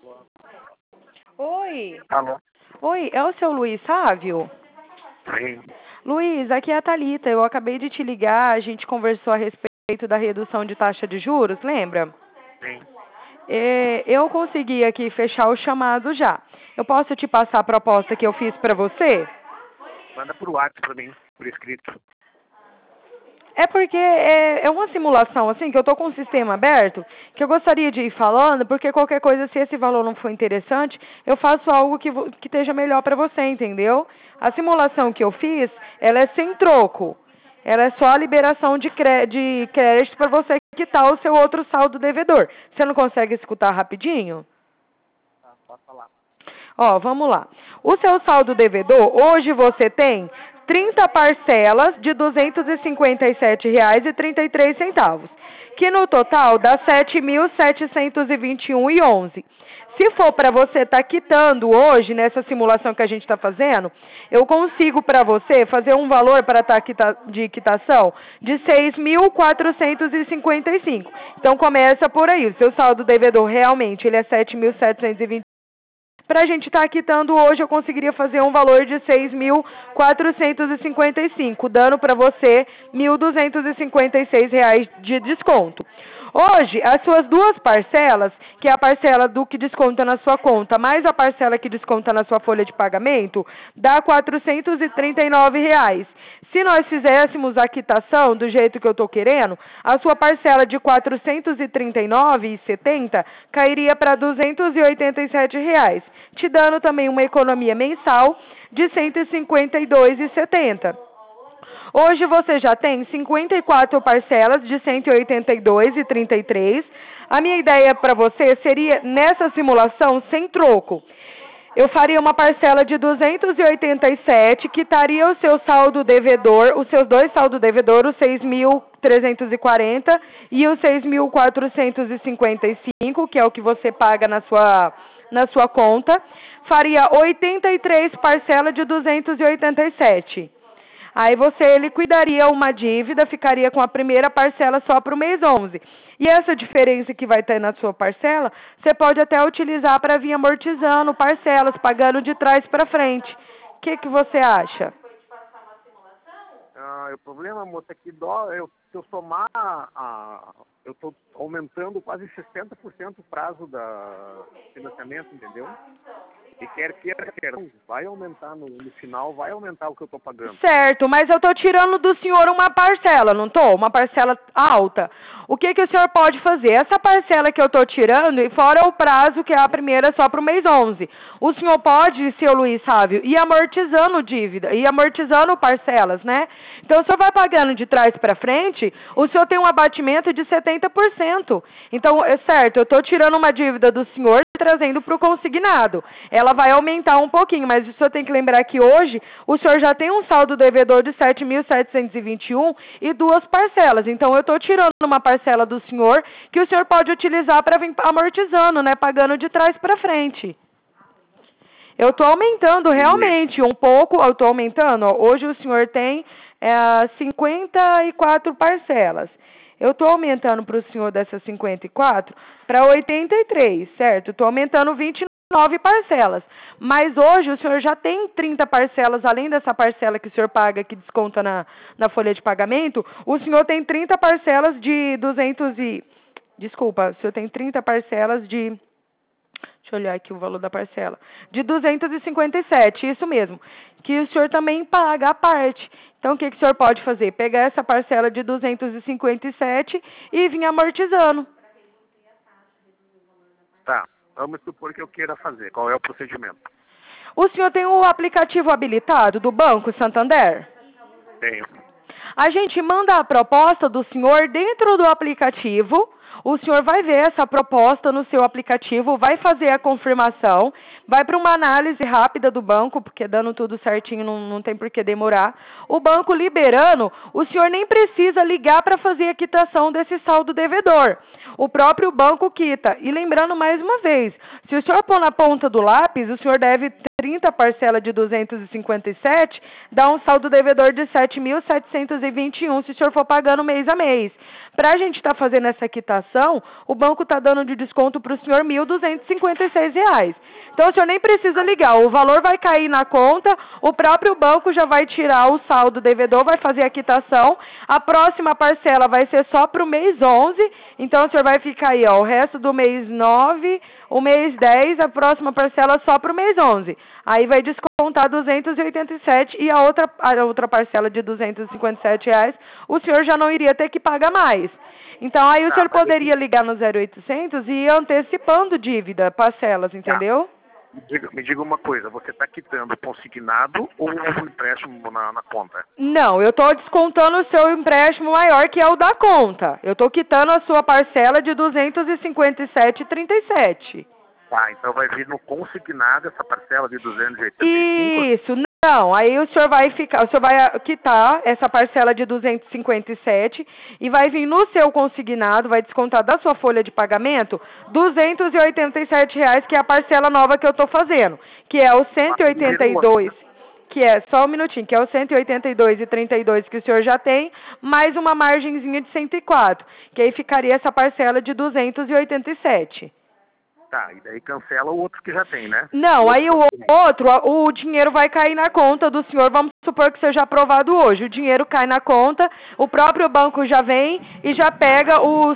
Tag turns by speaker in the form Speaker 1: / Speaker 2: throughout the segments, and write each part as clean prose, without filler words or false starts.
Speaker 1: Oi.
Speaker 2: Alô?
Speaker 1: Oi, é o seu Luiz Sávio?
Speaker 2: Sim.
Speaker 1: Luiz, aqui é a Thalita. Eu acabei de te ligar, a gente conversou a respeito da redução de taxa de juros, lembra?
Speaker 2: Sim.
Speaker 1: Eu consegui aqui fechar o chamado já. Eu posso te passar a proposta que eu fiz para você?
Speaker 2: Manda por WhatsApp pra mim, por escrito.
Speaker 1: É porque é uma simulação, assim, que eu tô com o sistema aberto, que eu gostaria de ir falando, porque qualquer coisa, se esse valor não for interessante, eu faço algo que esteja melhor para você, entendeu? A simulação que eu fiz, ela é sem troco. Ela é só a liberação de crédito para você quitar o seu outro saldo devedor. Você não consegue escutar rapidinho?
Speaker 2: Tá, pode falar.
Speaker 1: Ó, vamos lá. O seu saldo devedor, hoje você tem 30 parcelas de R$ 257,33, que no total dá R$ 7.721,11. Se for para você estar quitando hoje, nessa simulação que a gente está fazendo, eu consigo para você fazer um valor para estar de quitação de R$ 6.455. Então começa por aí. O seu saldo devedor realmente ele é 7.720. Para a gente estar quitando hoje, eu conseguiria fazer um valor de R$ 6.455, dando para você R$ 1.256 de desconto. Hoje, as suas duas parcelas, que é a parcela do que desconta na sua conta, mais a parcela que desconta na sua folha de pagamento, dá R$ 439. Se nós fizéssemos a quitação do jeito que eu estou querendo, a sua parcela de R$ 439,70 cairia para R$ 287, te dando também uma economia mensal de R$ 152,70. Hoje você já tem 54 parcelas de R$ 182,33. A minha ideia para você seria, nessa simulação, sem troco. Eu faria uma parcela de 287, quitaria o seu saldo devedor, os seus dois saldos devedores, os 6.340 e os 6.455, que é o que você paga na sua conta. Faria 83 parcelas de 287. Aí você liquidaria uma dívida, ficaria com a primeira parcela só para o mês 11. E essa diferença que vai ter na sua parcela, você pode até utilizar para vir amortizando parcelas, pagando de trás para frente. O que você acha?
Speaker 2: O problema, moça, é que se eu somar, eu estou aumentando quase 60% o prazo do financiamento, entendeu? E quer, vai aumentar no final, vai aumentar o que eu estou pagando.
Speaker 1: Certo, mas eu estou tirando do senhor uma parcela, não estou? Uma parcela alta. O que o senhor pode fazer? Essa parcela que eu estou tirando, e fora o prazo, que é a primeira só para o mês 11. O senhor pode, seu Luiz Sávio, ir amortizando dívida, ir amortizando parcelas, né? Então, o senhor vai pagando de trás para frente, o senhor tem um abatimento de 70%. Então, é certo, eu estou tirando uma dívida do senhor e trazendo para o consignado. Ela vai aumentar um pouquinho, mas o senhor tem que lembrar que hoje o senhor já tem um saldo devedor de R$ 7.721 e duas parcelas. Então, eu estou tirando uma parcela do senhor que o senhor pode utilizar para vir amortizando, né? Pagando de trás para frente. Eu estou aumentando realmente um pouco, eu estou aumentando. Ó, hoje o senhor tem 54 parcelas. Eu estou aumentando para o senhor dessas 54 para 83, certo? Estou aumentando 29 parcelas. Mas hoje o senhor já tem 30 parcelas, além dessa parcela que o senhor paga, que desconta na folha de pagamento, o senhor tem 30 parcelas de 200 e... Desculpa, o senhor tem 30 parcelas de... Deixa eu olhar aqui o valor da parcela. De 257, isso mesmo. Que o senhor também paga a parte. Então, o que o senhor pode fazer? Pegar essa parcela de 257 e vir amortizando.
Speaker 2: Tá, vamos supor que eu queira fazer. Qual é o procedimento?
Speaker 1: O senhor tem o aplicativo habilitado do Banco Santander?
Speaker 2: Tenho.
Speaker 1: A gente manda a proposta do senhor dentro do aplicativo. O senhor vai ver essa proposta no seu aplicativo, vai fazer a confirmação, vai para uma análise rápida do banco, porque dando tudo certinho não tem por que demorar. O banco liberando, o senhor nem precisa ligar para fazer a quitação desse saldo devedor. O próprio banco quita. E lembrando mais uma vez, se o senhor pôr na ponta do lápis, o senhor deve ter 30 parcelas de 257, dá um saldo devedor de 7.721 se o senhor for pagando mês a mês. Para a gente estar fazendo essa quitação, o banco está dando de desconto para o senhor R$ 1.256. Então, o senhor nem precisa ligar, o valor vai cair na conta, o próprio banco já vai tirar o saldo devedor, vai fazer a quitação, a próxima parcela vai ser só para o mês 11, então o senhor vai ficar aí, ó, o resto do mês 9, o mês 10, a próxima parcela só para o mês 11. Aí vai descontar 287 e a outra parcela de R$ 257, o senhor já não iria ter que pagar mais. Então, aí o senhor poderia ligar no 0800 e ir antecipando dívida, parcelas, entendeu?
Speaker 2: Me diga uma coisa, você está quitando consignado ou um empréstimo na conta?
Speaker 1: Não, eu estou descontando o seu empréstimo maior, que é o da conta. Eu estou quitando a sua parcela de 257,37.
Speaker 2: Tá, então vai vir no consignado essa parcela de 285?
Speaker 1: Isso, não. Aí o senhor vai quitar essa parcela de 257 e vai vir no seu consignado, vai descontar da sua folha de pagamento R$ 287, que é a parcela nova que eu estou fazendo, que é o 182, que é só um minutinho, que é o 182,32 que o senhor já tem, mais uma margenzinha de 104, que aí ficaria essa parcela de 287.
Speaker 2: Tá, e daí cancela o outro que já tem, né?
Speaker 1: Não, aí o outro, o dinheiro vai cair na conta do senhor, vamos supor que seja aprovado hoje. O dinheiro cai na conta, o próprio banco já vem e já pega os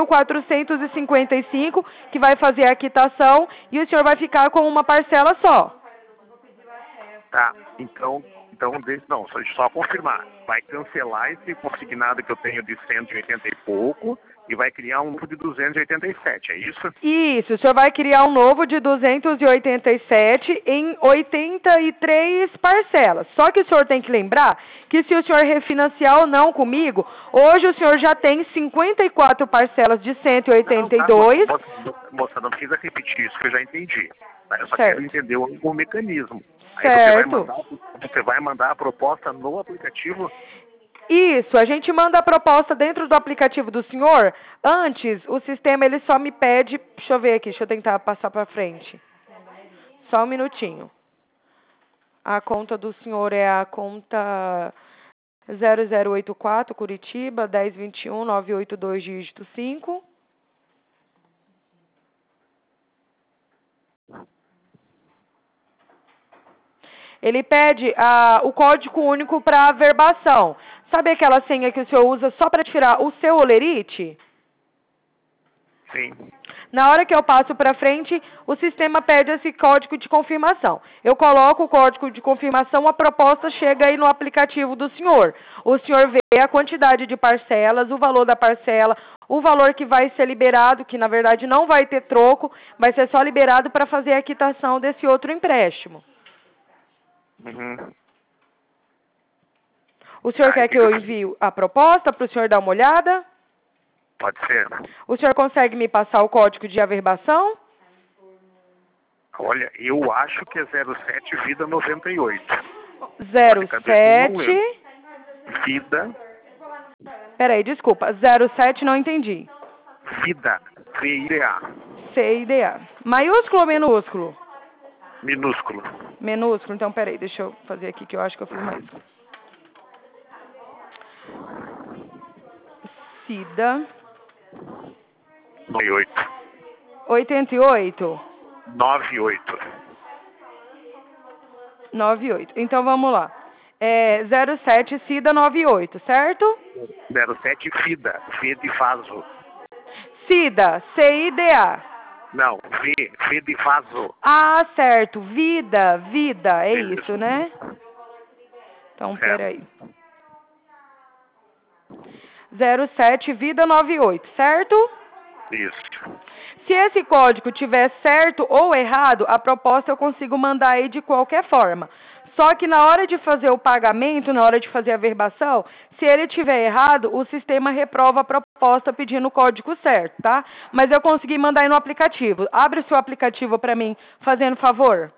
Speaker 1: 6.455, que vai fazer a quitação, e o senhor vai ficar com uma parcela só.
Speaker 2: Tá, então não, só confirmar. Vai cancelar esse consignado que eu tenho de 180 e pouco e vai criar um novo de 287, é isso?
Speaker 1: Isso, o senhor vai criar um novo de 287 em 83 parcelas. Só que o senhor tem que lembrar que se o senhor refinanciar ou não comigo, hoje o senhor já tem 54 parcelas de 182.
Speaker 2: Moça, não precisa repetir isso, que eu já entendi. Eu só
Speaker 1: Certo.
Speaker 2: quero entender o mecanismo. Aí
Speaker 1: Certo.
Speaker 2: você vai mandar a proposta no aplicativo?
Speaker 1: Isso, a gente manda a proposta dentro do aplicativo do senhor. Antes, o sistema ele só me pede, deixa eu ver aqui, deixa eu tentar passar para frente. Só um minutinho. A conta do senhor é a conta 0084 Curitiba 1021 982 dígito 5. Ele pede o código único para averbação. Sabe aquela senha que o senhor usa só para tirar o seu olerite?
Speaker 2: Sim.
Speaker 1: Na hora que eu passo para frente, o sistema pede esse código de confirmação. Eu coloco o código de confirmação, a proposta chega aí no aplicativo do senhor. O senhor vê a quantidade de parcelas, o valor da parcela, o valor que vai ser liberado, que na verdade não vai ter troco, vai ser só liberado para fazer a quitação desse outro empréstimo.
Speaker 2: Uhum.
Speaker 1: O senhor quer que eu envie a proposta para o senhor dar uma olhada?
Speaker 2: Pode ser.
Speaker 1: O senhor consegue me passar o código de averbação?
Speaker 2: Olha, eu acho que é 07 Vida 98.
Speaker 1: 07...
Speaker 2: Vida...
Speaker 1: Peraí, desculpa. 07 não entendi.
Speaker 2: Vida. V-I-D-A.
Speaker 1: C-I-D-A. Maiúsculo ou minúsculo?
Speaker 2: Minúsculo.
Speaker 1: Minúsculo, então peraí, deixa eu fazer aqui que eu acho que eu fiz maiúsculo. Cida.
Speaker 2: 98.
Speaker 1: 88?
Speaker 2: 98.
Speaker 1: 98. Então vamos lá. 07 Cida 98, certo?
Speaker 2: 07 Vida. V de vaso.
Speaker 1: Cida, C-I-D-A.
Speaker 2: Não, V de vaso.
Speaker 1: Ah, certo. Vida, é isso, né? Então, peraí. 07 Vida 98, certo?
Speaker 2: Isso.
Speaker 1: Se esse código tiver certo ou errado, a proposta eu consigo mandar aí de qualquer forma. Só que na hora de fazer o pagamento, na hora de fazer a verbação, se ele tiver errado, o sistema reprova a proposta pedindo o código certo, tá? Mas eu consegui mandar aí no aplicativo. Abre o seu aplicativo para mim, fazendo favor.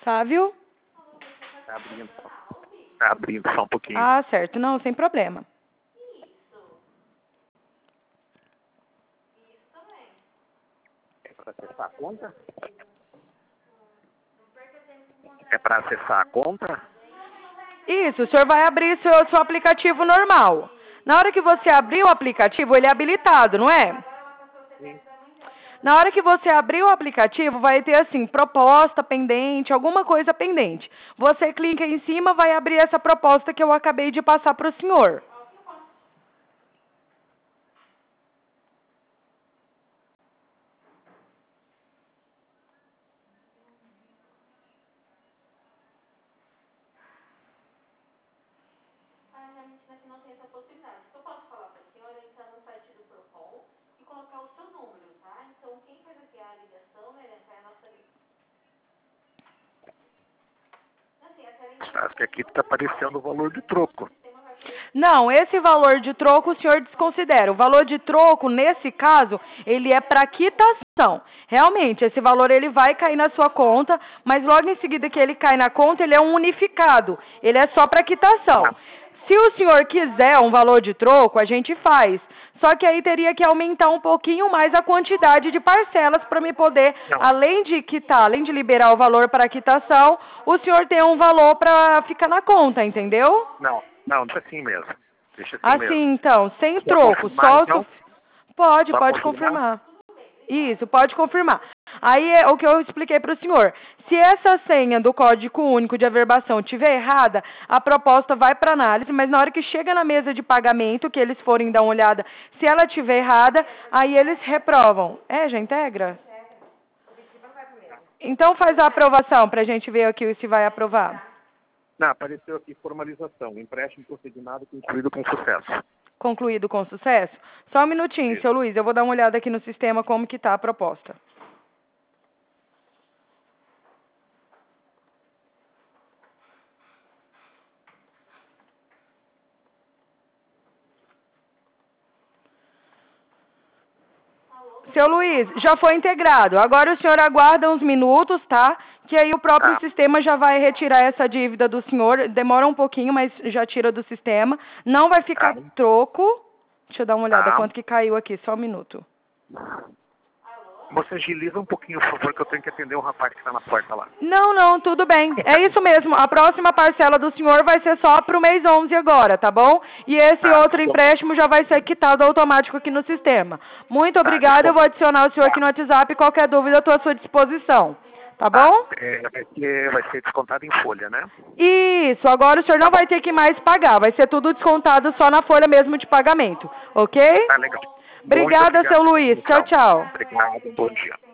Speaker 1: Tá, viu?
Speaker 2: Tá abrindo só um pouquinho.
Speaker 1: Ah, certo. Não, sem problema.
Speaker 2: É para acessar a conta? É para acessar a conta?
Speaker 1: Isso, o senhor vai abrir seu aplicativo normal. Na hora que você abrir o aplicativo, ele é habilitado, não é?
Speaker 2: Sim.
Speaker 1: Na hora que você abrir o aplicativo, vai ter assim, proposta pendente, alguma coisa pendente. Você clica em cima, vai abrir essa proposta que eu acabei de passar para o senhor.
Speaker 2: Acho que aqui está aparecendo o valor de troco.
Speaker 1: Não, esse valor de troco o senhor desconsidera. O valor de troco, nesse caso, ele é para quitação. Realmente, esse valor ele vai cair na sua conta, mas logo em seguida que ele cai na conta, ele é um unificado. Ele é só para quitação. Se o senhor quiser um valor de troco, a gente faz. Só que aí teria que aumentar um pouquinho mais a quantidade de parcelas para me poder, além de quitar, além de liberar o valor para quitação, o senhor ter um valor para ficar na conta, entendeu?
Speaker 2: Não, deixa assim mesmo. Deixa assim mesmo.
Speaker 1: Assim, então, sem
Speaker 2: Quer
Speaker 1: troco,
Speaker 2: confirmar,
Speaker 1: só
Speaker 2: então?
Speaker 1: Pode
Speaker 2: Só
Speaker 1: confirmar. Isso, pode confirmar. Aí é o que eu expliquei para o senhor. Se essa senha do código único de averbação estiver errada, a proposta vai para análise, mas na hora que chega na mesa de pagamento, que eles forem dar uma olhada, se ela estiver errada, aí eles reprovam. Já integra? Então faz a aprovação para a gente ver aqui se vai aprovar.
Speaker 2: Não, apareceu aqui formalização. Empréstimo procedimento concluído com sucesso.
Speaker 1: Concluído com sucesso? Só um minutinho, seu Luiz, eu vou dar uma olhada aqui no sistema como que está a proposta. Seu Luiz, já foi integrado. Agora o senhor aguarda uns minutos, tá? Que aí o próprio sistema já vai retirar essa dívida do senhor. Demora um pouquinho, mas já tira do sistema. Não vai ficar troco. Deixa eu dar uma olhada quanto que caiu aqui, só um minuto.
Speaker 2: Você agiliza um pouquinho, por favor, que eu tenho que atender um rapaz que está na porta lá.
Speaker 1: Não, tudo bem. É isso mesmo. A próxima parcela do senhor vai ser só para o mês 11 agora, tá bom? E esse outro empréstimo já vai ser quitado automático aqui no sistema. Muito obrigada. Eu vou adicionar o senhor aqui no WhatsApp. Qualquer dúvida, eu estou à sua disposição. Tá bom?
Speaker 2: Vai ser descontado em folha, né?
Speaker 1: Isso. Agora o senhor não vai ter que mais pagar. Vai ser tudo descontado só na folha mesmo de pagamento. Ok?
Speaker 2: Tá legal.
Speaker 1: Obrigada, seu Luiz. Tchau, tchau.
Speaker 2: Obrigado, bom dia.